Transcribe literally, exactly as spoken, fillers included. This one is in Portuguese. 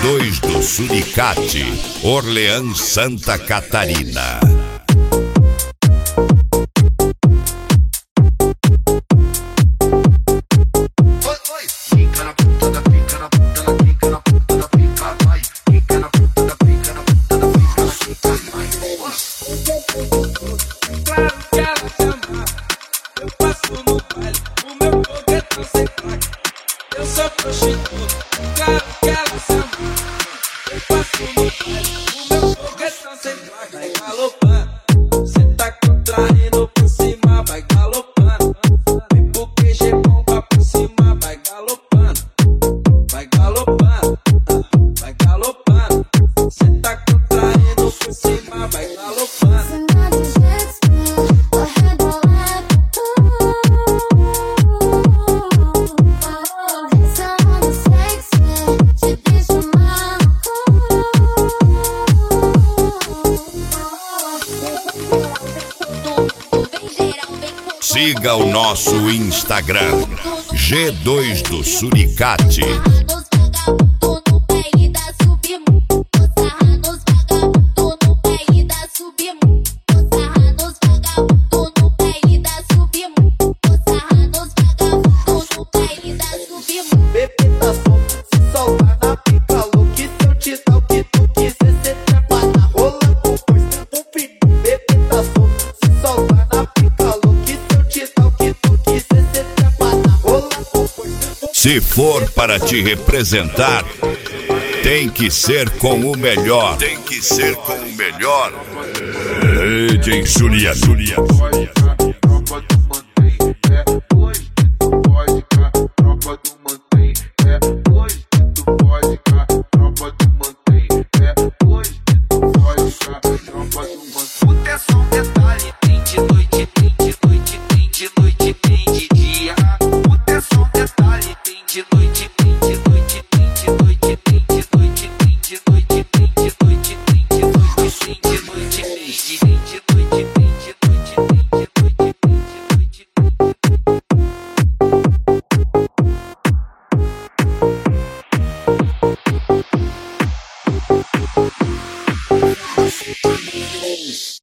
dois do Suricate, Orleans, Santa Catarina. Eu sou prostituta, claro que ela se ama. Eu passo no baile, o meu foguetão sem placa. Vai galopando, cê tá contraindo por cima, vai galopando. Vem pro Q G bomba por cima, vai galopando. Vai galopando, vai galopando. Cê tá contraindo por cima, vai galopando. Siga o nosso Instagram, G dois do Suricate. Se for para te representar, tem que ser com o melhor. Tem que ser com o melhor. D J Julia, Julia. De noite, tem de noite, tem de noite, tem de noite, tem de noite, tem de noite, tem de noite, tem de noite, tem de noite, tem de noite, tem de noite, tem de noite.